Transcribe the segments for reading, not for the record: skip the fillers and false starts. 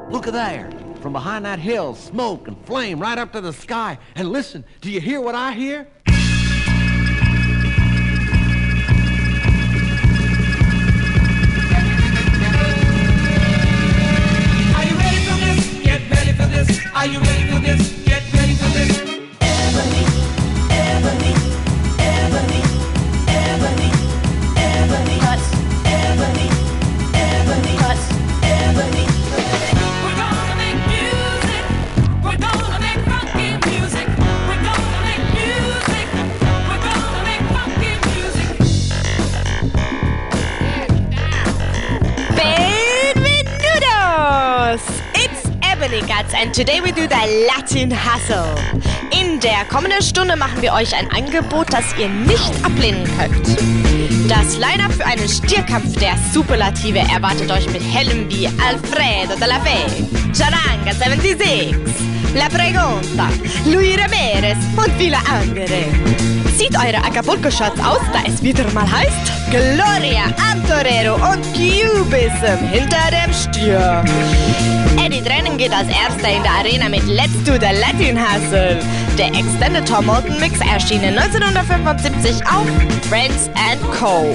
Look at there. From behind that hill, smoke and flame right up to the sky. And listen, do you hear what I hear? Are you ready for this? Get ready for this. Are you ready for this? Get ready for this. Ebony, ebony, ebony, ebony, ebony, cuts, ebony, ebony, cuts, ebony. We're gonna make music. We're gonna make funky music. We're gonna make music. We're gonna make funky music. Benvenutos! It's Ebony Guts and today we do the Latin Hustle. In der kommenden Stunde machen wir euch ein Angebot, das ihr nicht ablehnen könnt. Das Line-Up für einen Stierkampf der Superlative erwartet euch mit Helden wie Alfredo de la Fe, Charanga 76, La Pregunta, Luis Ramirez und viele andere. Zieht eure Acapulco-Shots aus, da es wieder mal heißt Gloria, Antorero und Cubism hinter dem Stier. Eddie Trennen geht als erster in der Arena mit Let's Do the Latin Hustle. Der Extended Tom Moulton Mix erschien 1975 auf Friends & Co.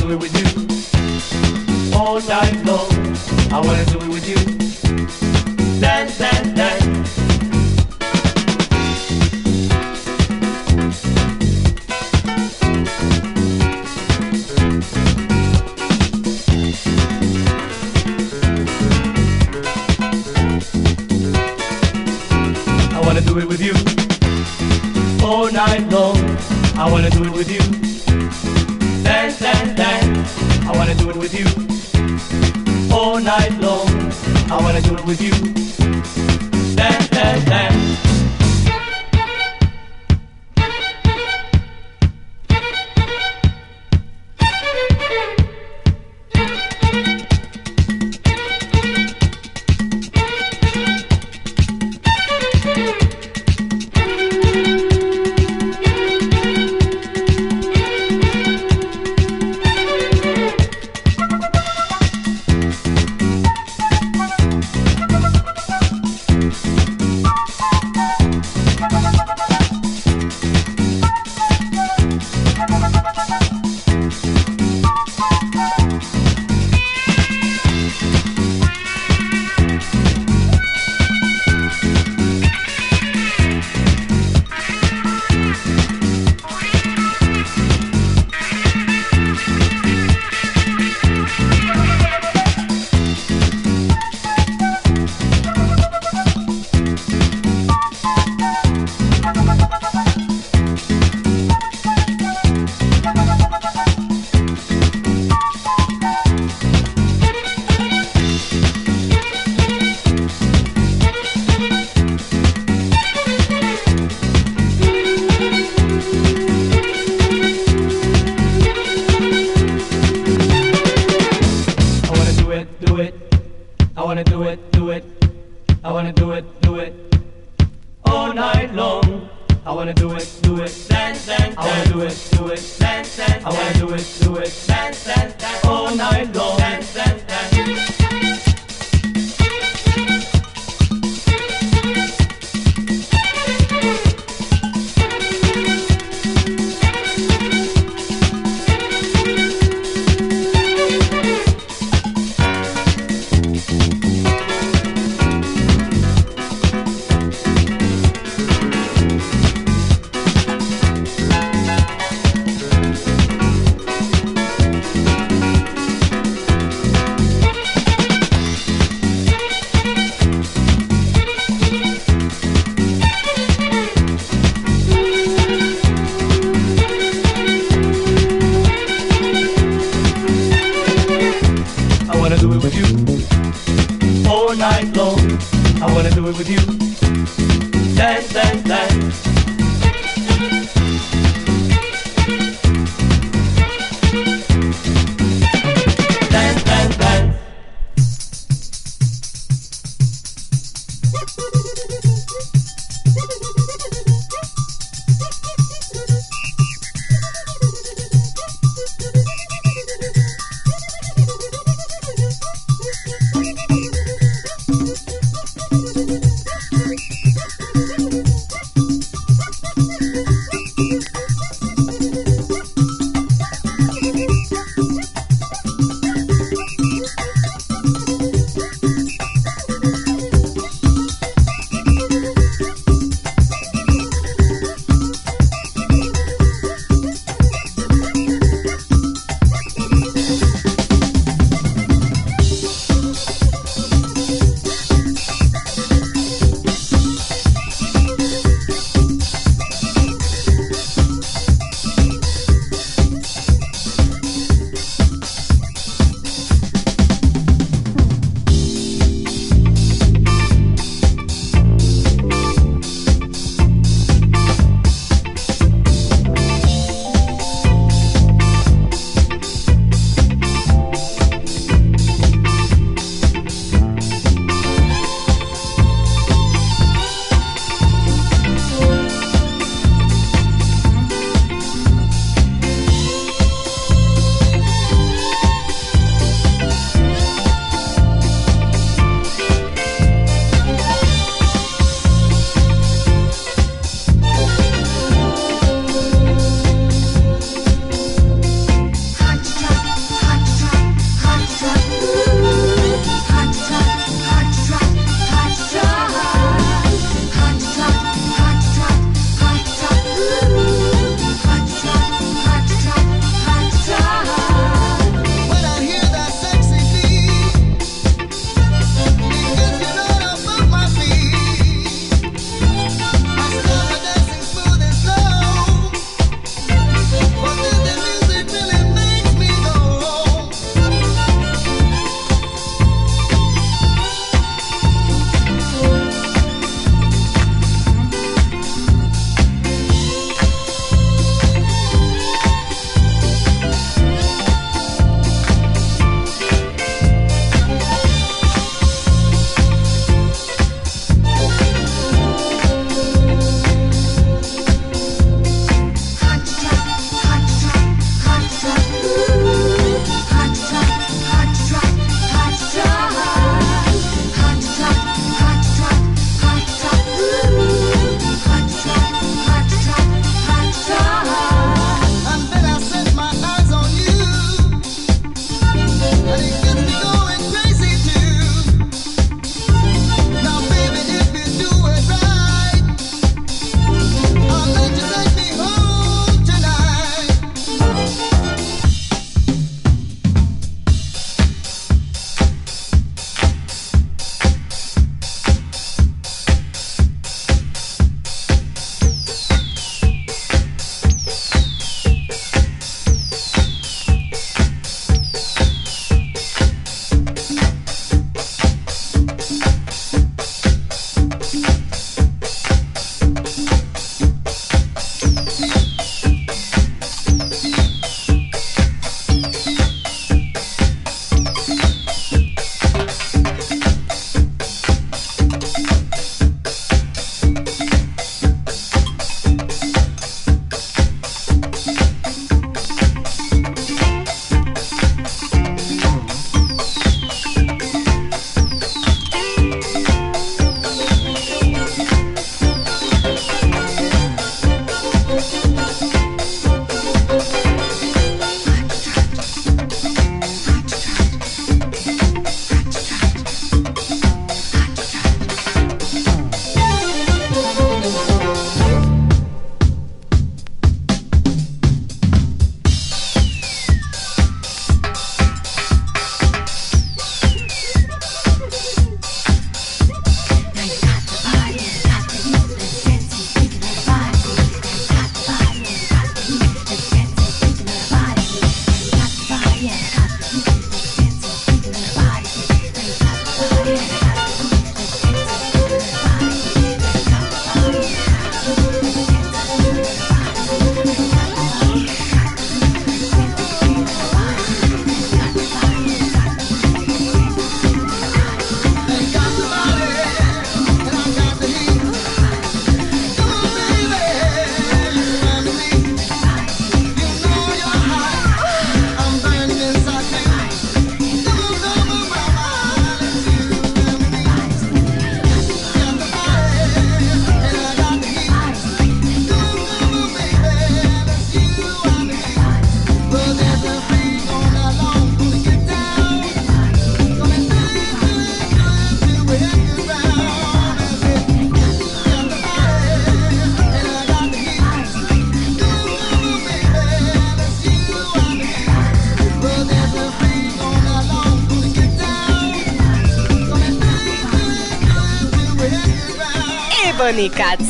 do it with you all night long. I wanna do it with you. Dance, dance, dance. I wanna do it with you all night long. I wanna do it with you. Dance, dance, dance. I wanna do it with you all night long. I wanna do it with you. Dance, dance, dance. Ebony Cats.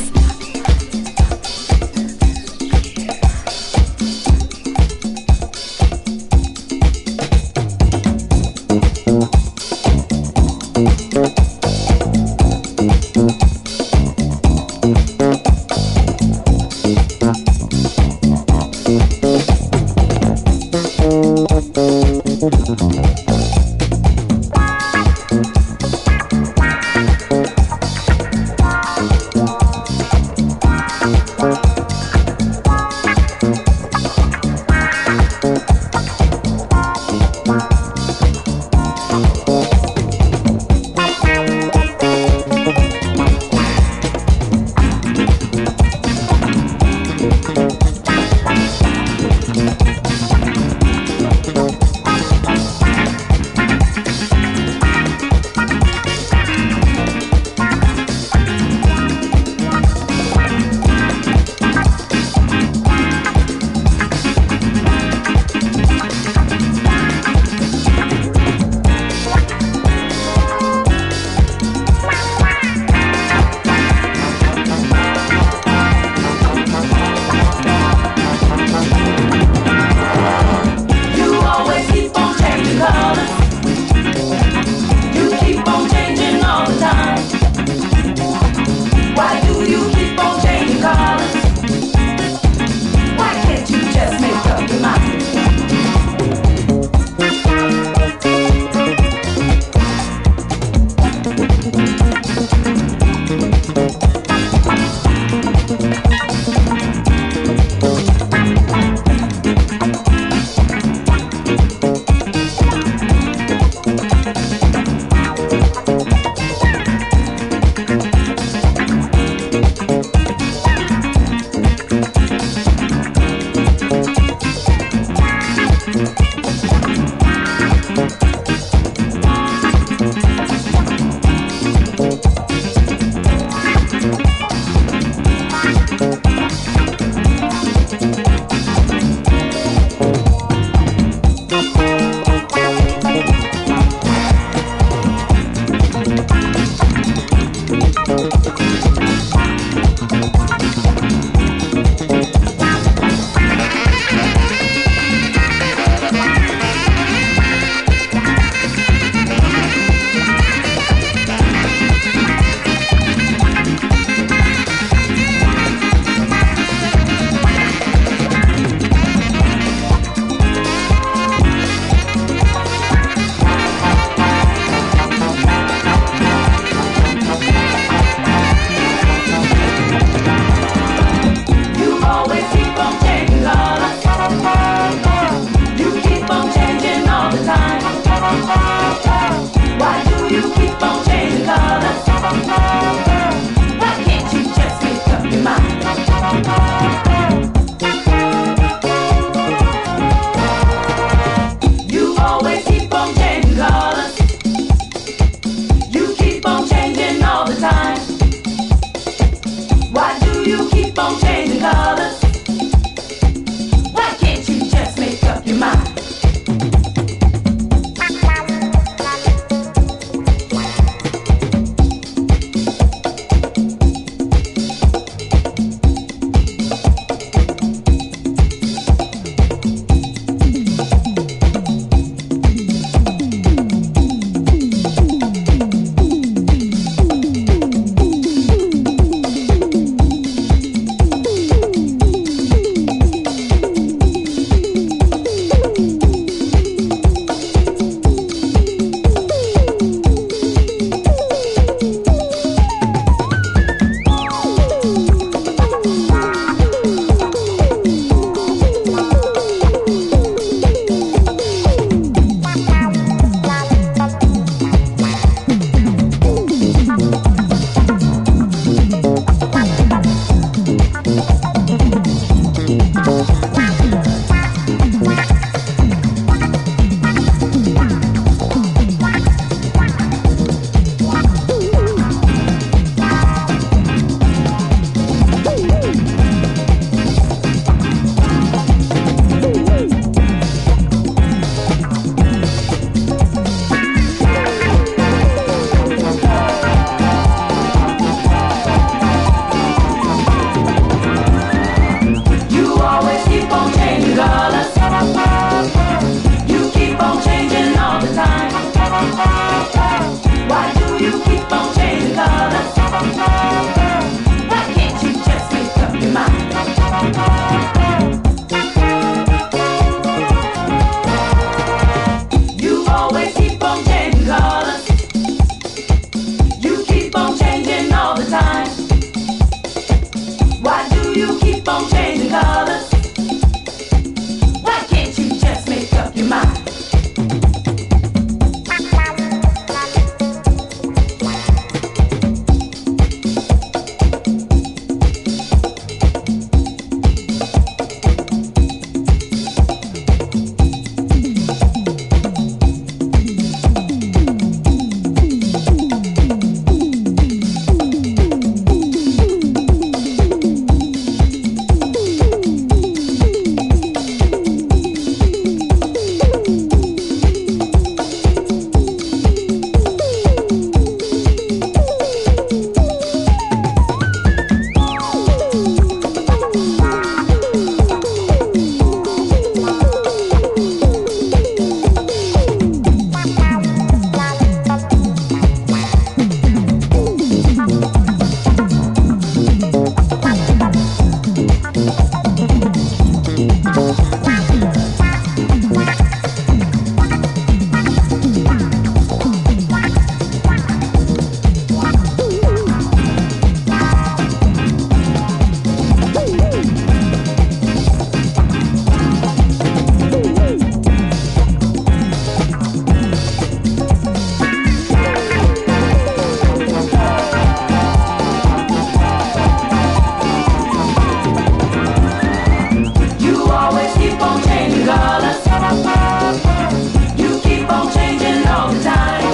keep on changing colors. You keep on changing all the time.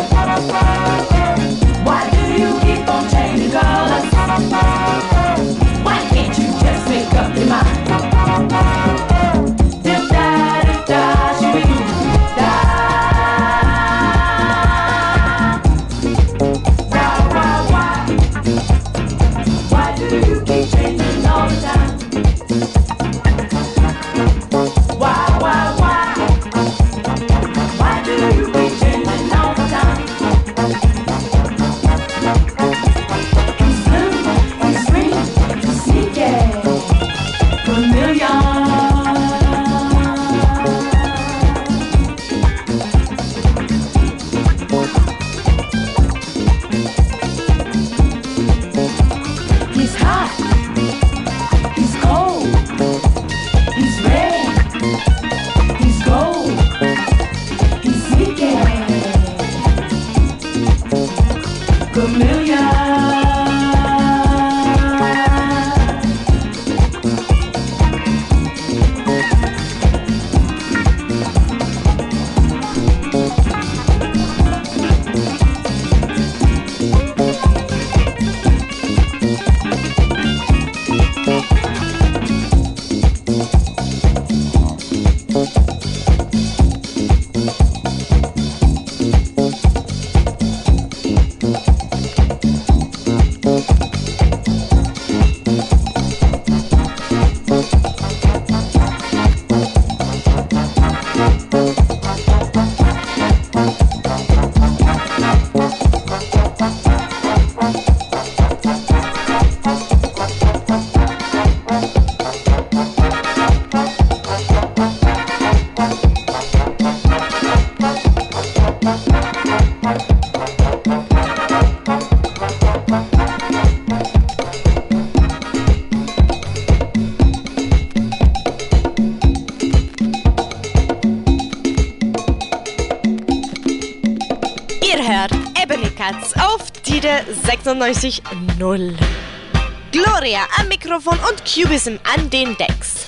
Why do you keep on changing colors? Why can't you just make up your mind? Auf Tide 96.0. Gloria am Mikrofon und Cubism an den Decks.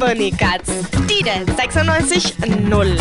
Ebony Guts. Dide 96.0.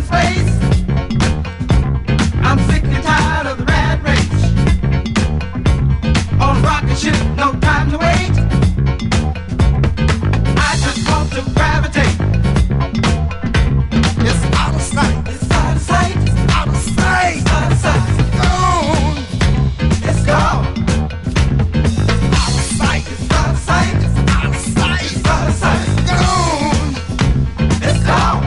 space. I'm sick and tired of the rat race. On a rocket ship, no time to wait. I just want to gravitate. It's out of sight. It's out of sight. It's out of sight. It's out of sight. It's gone. It's gone. Out of sight. It's out of sight. It's out of sight. It's out of sight. It's gone. It's gone.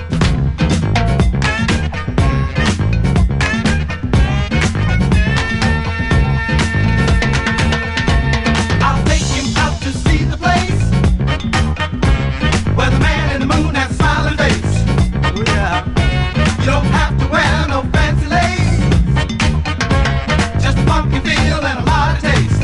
I'll take him out to see the place where the man in the moon has a smiling face. Oh yeah. You don't have to wear no fancy lace. Just a funky feel and a lot of taste.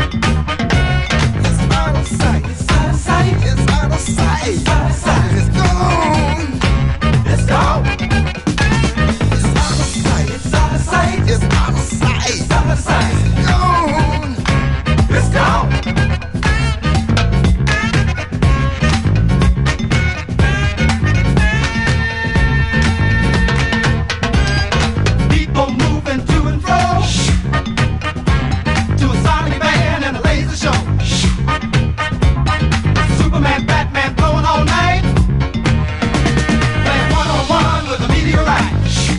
It's out of sight. It's out of sight. It's out of sight. It's out of sight. It's gone. It's gone. It's out of sight. It's out of sight. It's out of sight. It's out of sight. It's gone. It's gone. People moving to and fro to a sonic band and a laser show. Superman, Batman blowing all night, playing one-on-one with a meteorite.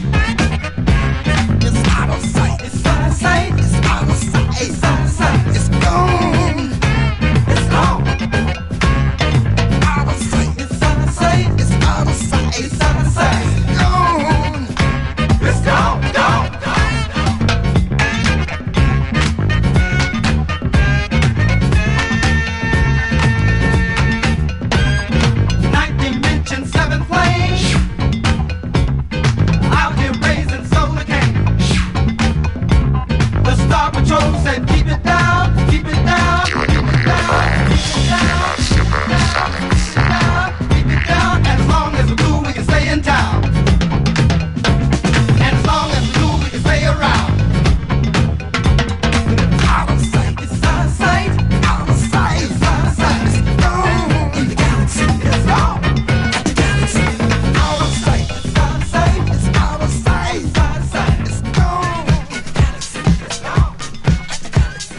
It's out of sight. It's out of sight. It's out of sight. It's out of sight. It's gone. It's gone. Out of sight. It's out of sight. It's out of sight. It's out of sight. It's gone. It's gone. Gone. Ninth dimension, seventh plane. Out here raising solar cane. The Star Patrol said, keep it down, keep it down, keep it down, keep it down, keep it down, keep it down. And as long as we're blue, we can stay in town. And as long as we're blue, we can stay around. Out of sight, it's out of sight, out of sight, it's out of sight. It's gone in the galaxy, it's gone. The galaxy, out of sight, it's out of sight, it's out of sight, it's out of sight. It's gone in the galaxy, it's gone. The galaxy.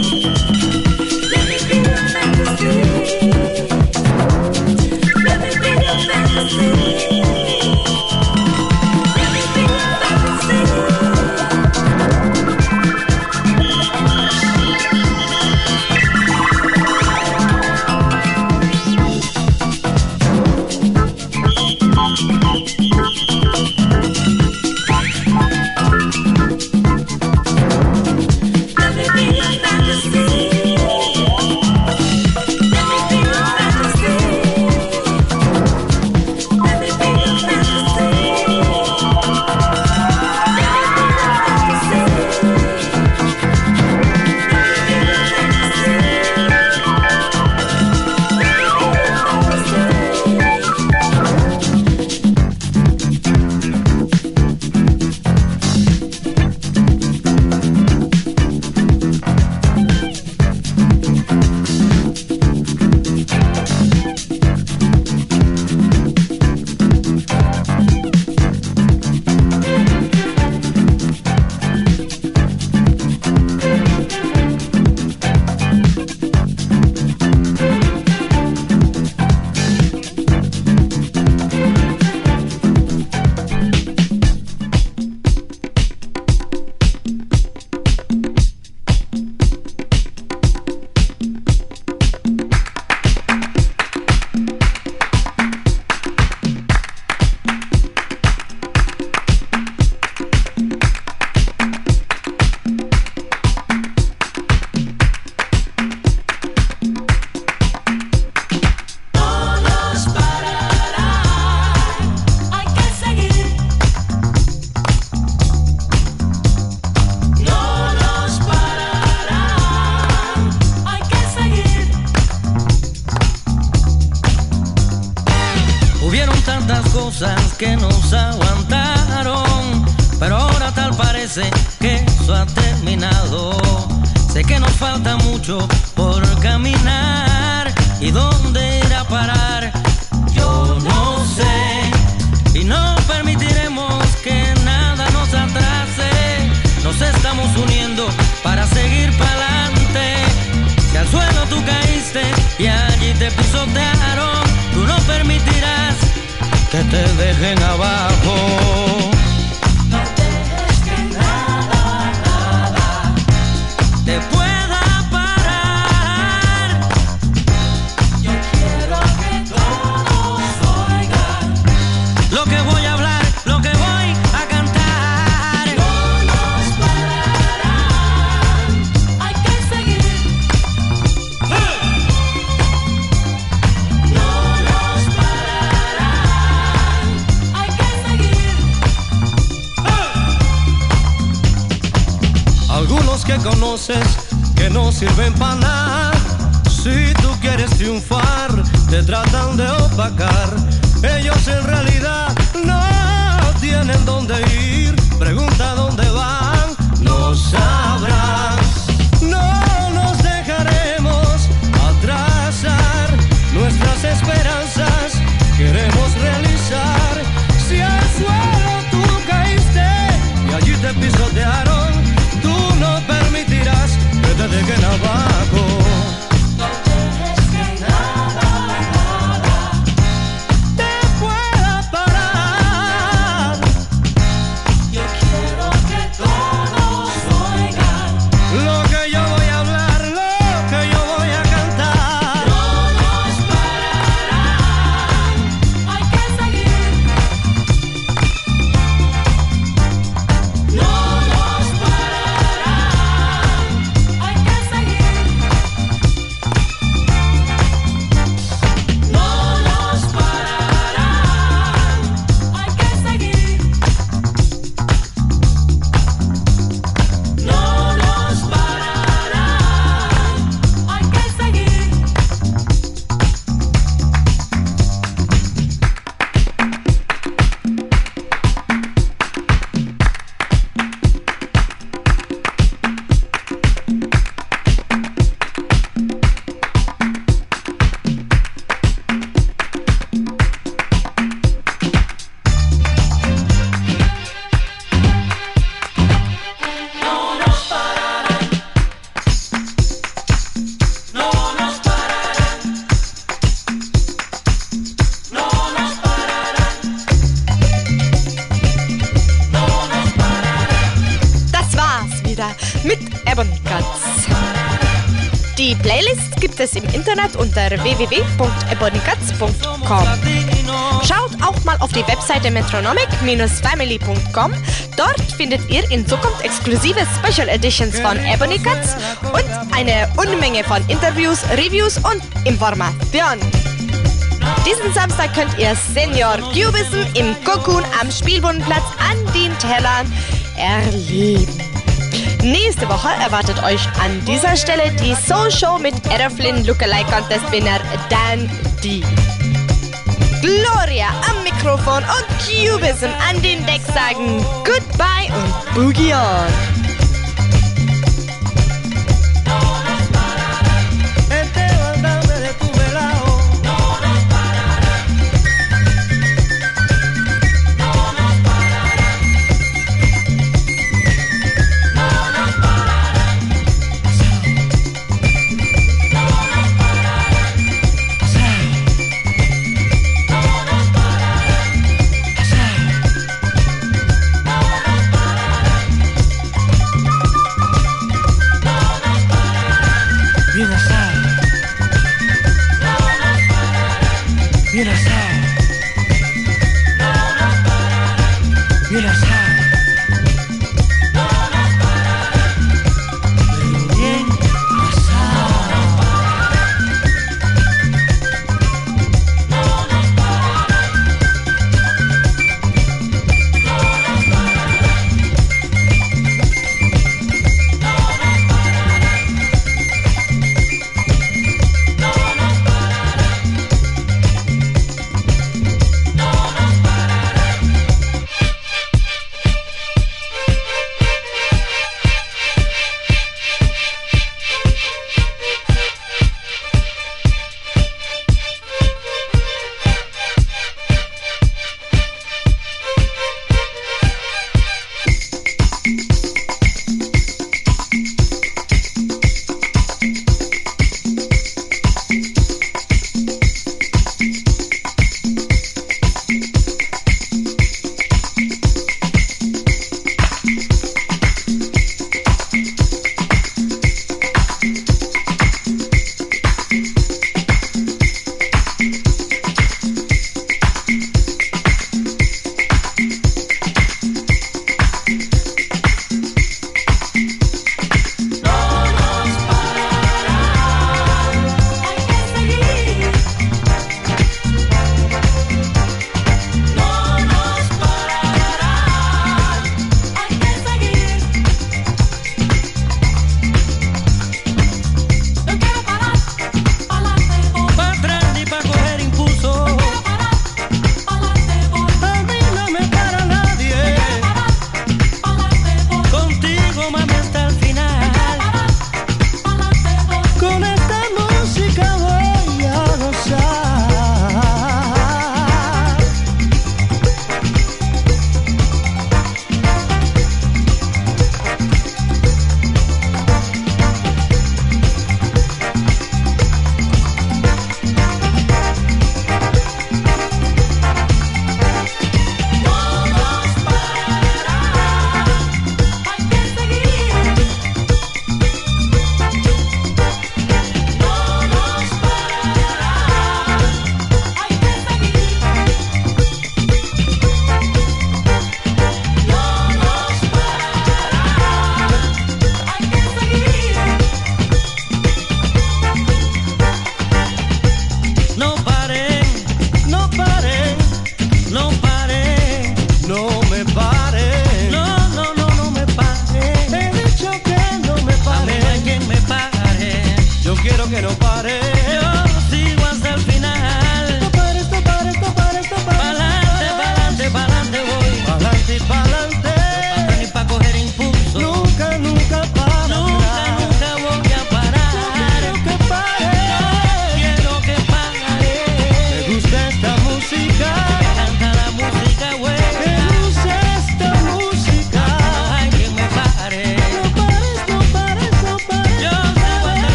Let me be cosas que nos aguantaron, pero ahora tal parece que eso ha terminado. Sé que nos falta mucho por caminar y dónde ir a parar, yo no sé, y no permitiremos que nada nos atrase. Nos estamos uniendo para seguir pa'lante. Si al suelo tú caíste y allí te pisotearon, tú no permitirás que te dejen abajo. No dejes que nada te pueda parar. Yo quiero que todos oigan lo que voy a hablar, lo que voy a cantar. No nos pararán, hay que seguir. No nos pararán, hay que seguir. Algunos que conoces que no sirven para nada. Si tú quieres triunfar, te tratan de opacar. Ellos en realidad no tienen dónde ir. Pregunta dónde van, no sabrán. No nos dejaremos atrasar. Nuestras esperanzas queremos realizar. Si al suelo tú caíste y allí te pisotearon, tú no permitirás que te dejen abajo. No dejes que nada Te pueda parar. Yo quiero Ebonycats. Die Playlist gibt es im Internet unter www.ebonycats.com. Schaut auch mal auf die Webseite metronomic-family.com. Dort findet ihr in Zukunft exklusive Special Editions von Ebonycats und eine Unmenge von Interviews, Reviews und Informationen. Diesen Samstag könnt ihr Senior Cubism im Cocoon am Spielbodenplatz an den Tellern erleben. Nächste Woche erwartet euch an dieser Stelle die Soul Show mit Aeroflin Lookalike Contest Winner Dan D. Gloria am Mikrofon und Cubism an den Decks sagen Goodbye und Boogie on. Bien asado.